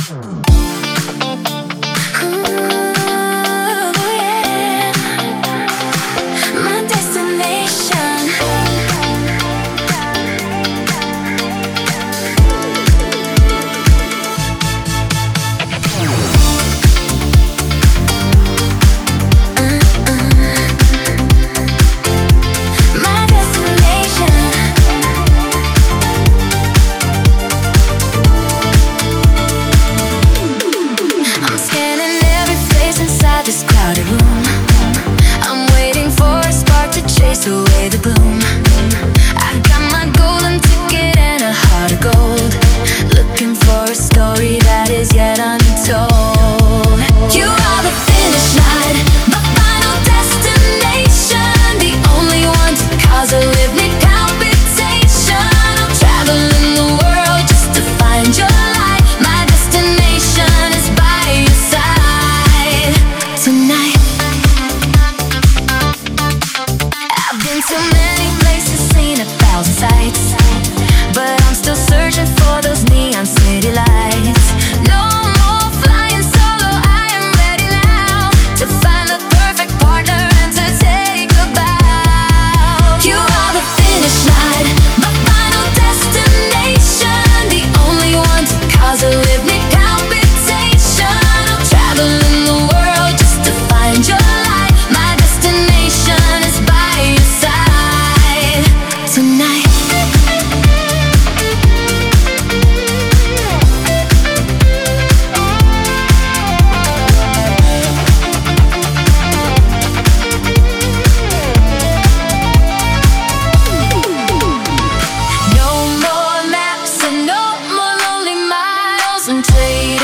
This crowded room, I'm waiting for a spark to chase away the gloom. I got my golden ticket and a heart of gold, looking for a story that is yet untold. You are the finish line, the final destination, the only one to cause a living palpitation. I'm traveling the world just to find your light. My destination is by your side tonight. I've been to many places, seen 1,000 sights, but I'm still searching for those neon city lights. No more flying solo, I am ready now to find the perfect partner and to take a bow. You are the finish line, the final destination, the only one to cause a living palpitation. I'm traveling the world just to find your light. My destination is by your side tonight. No more maps and no more lonely miles, I'm trading